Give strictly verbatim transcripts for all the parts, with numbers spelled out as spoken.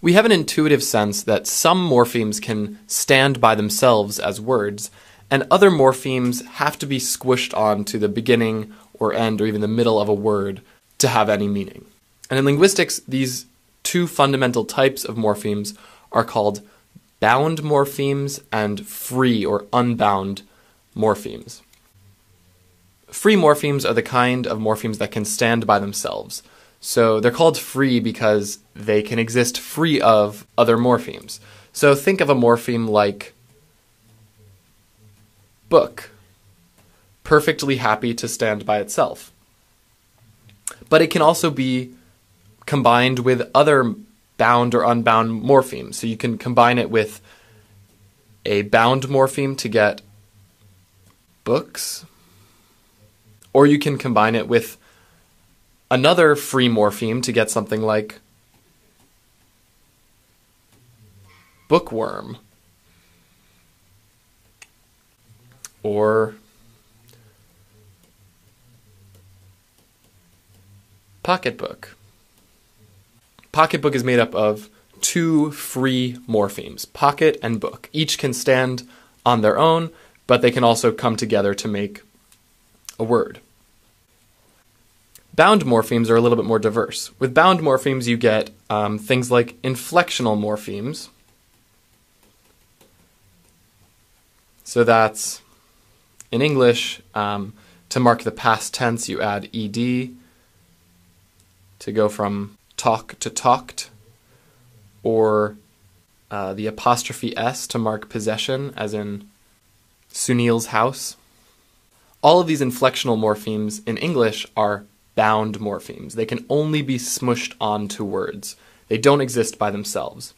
We have an intuitive sense that some morphemes can stand by themselves as words, and other morphemes have to be squished onto the beginning or end or even the middle of a word to have any meaning. And in linguistics, these two fundamental types of morphemes are called bound morphemes and free or unbound morphemes. Free morphemes are the kind of morphemes that can stand by themselves. So they're called free because they can exist free of other morphemes. So think of a morpheme like book, perfectly happy to stand by itself. But it can also be combined with other bound or unbound morphemes. So you can combine it with a bound morpheme to get books, or you can combine it with another free morpheme to get something like bookworm, or pocketbook. Pocketbook is made up of two free morphemes, pocket and book. Each can stand on their own, but they can also come together to make a word. Bound morphemes are a little bit more diverse. With bound morphemes, you get um, things like inflectional morphemes. So that's, in English, um, to mark the past tense, you add ed to go from talk to talked, or uh, the apostrophe s to mark possession, as in Sunil's house. All of these inflectional morphemes in English are bound morphemes. They can only be smushed onto words. They don't exist by themselves.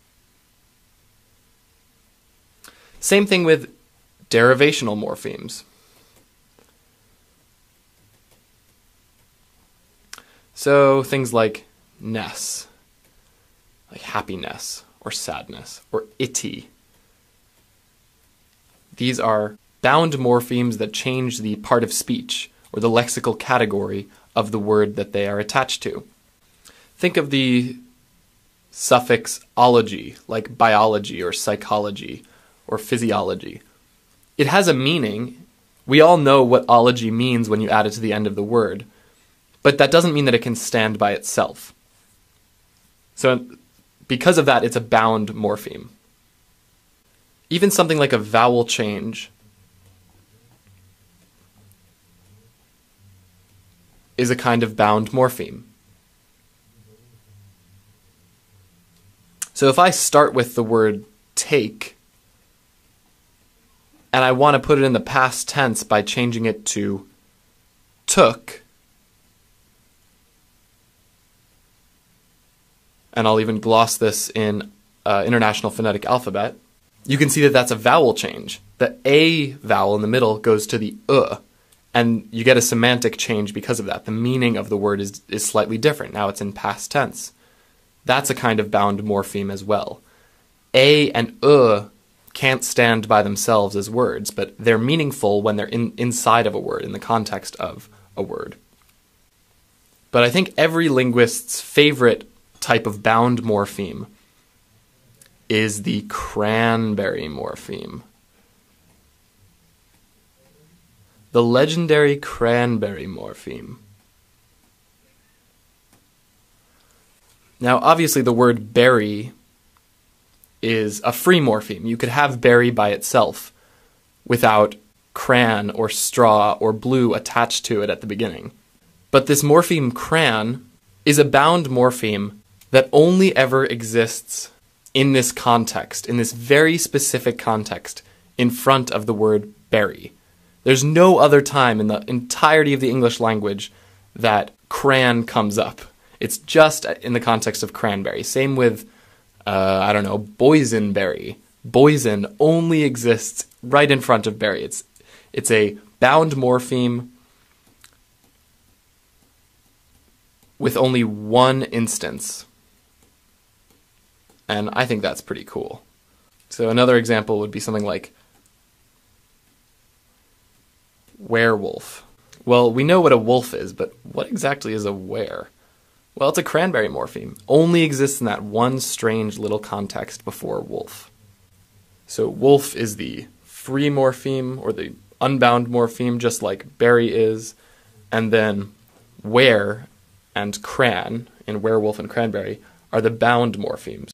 Same thing with derivational morphemes. So things like ness, like happiness or sadness, or itty. These are bound morphemes that change the part of speech or the lexical category of the word that they are attached to. Think of the suffix ology, like biology or psychology or physiology. It has a meaning. We all know what ology means when you add it to the end of the word, but that doesn't mean that it can stand by itself. So because of that, it's a bound morpheme. Even something like a vowel change is a kind of bound morpheme. So if I start with the word take, and I want to put it in the past tense by changing it to took, and I'll even gloss this in uh, International Phonetic Alphabet, you can see that that's a vowel change. The A vowel in the middle goes to the uh, and you get a semantic change because of that. The meaning of the word is, is slightly different. Now it's in past tense. That's a kind of bound morpheme as well. A and uh can't stand by themselves as words, but they're meaningful when they're in, inside of a word, in the context of a word. But I think every linguist's favorite type of bound morpheme is the cranberry morpheme. The legendary cranberry morpheme. Now, obviously, the word berry is a free morpheme. You could have berry by itself without cran or straw or blue attached to it at the beginning. But this morpheme cran is a bound morpheme that only ever exists in this context, in this very specific context, in front of the word berry. There's no other time in the entirety of the English language that cran comes up. It's just in the context of cranberry. Same with, uh, I don't know, boysenberry. Boysen only exists right in front of berry. It's, it's a bound morpheme with only one instance. And I think that's pretty cool. So another example would be something like werewolf. Well, we know what a wolf is, but what exactly is a were? Well, it's a cranberry morpheme. Only exists in that one strange little context before wolf. So wolf is the free morpheme, or the unbound morpheme, just like berry is. And then were and cran, in werewolf and cranberry, are the bound morphemes.